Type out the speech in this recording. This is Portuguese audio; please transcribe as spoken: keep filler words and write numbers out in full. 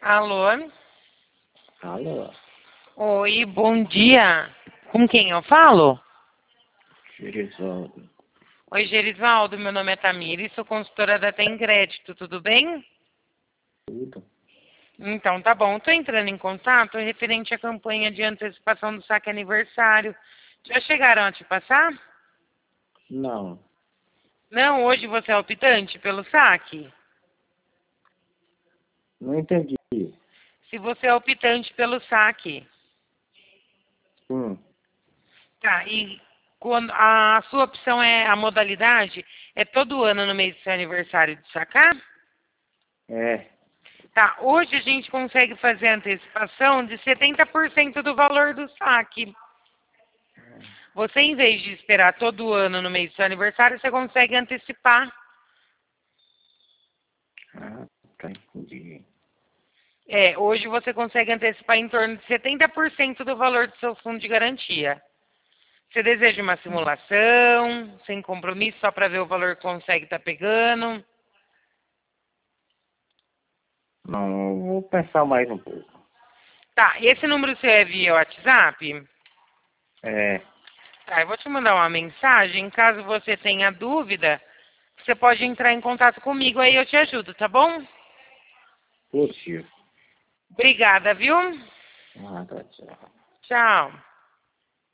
Alô? Alô, Oi, bom dia. Com quem eu falo? Gerivaldo. Oi, Gerivaldo, meu nome é Tamires, sou consultora da Tem Crédito, tudo bem? Tudo? Então, tá bom. Estou entrando em contato referente à campanha de antecipação do saque aniversário. Já chegaram a te passar? Não, Não, hoje você é optante pelo saque? não entendi. Se você é optante pelo saque. Hum, Tá, e quando a sua opção é a modalidade, é todo ano no mês do seu aniversário de sacar? é, Tá, hoje a gente consegue fazer a antecipação de setenta por cento do valor do saque. Você, em vez de esperar todo ano no mês do seu aniversário, você consegue antecipar. ah, tá, entendi. É, hoje você consegue antecipar em torno de setenta por cento do valor do seu fundo de garantia. Você deseja uma simulação, sem compromisso, só para ver o valor que consegue estar pegando? Não, eu vou pensar mais um pouco. Tá, esse número seu é via WhatsApp? É, Tá, eu vou te mandar uma mensagem. Caso você tenha dúvida, você pode entrar em contato comigo, aí eu te ajudo, tá bom? possível. Obrigada, viu? Ah, tá, tchau. Tchau.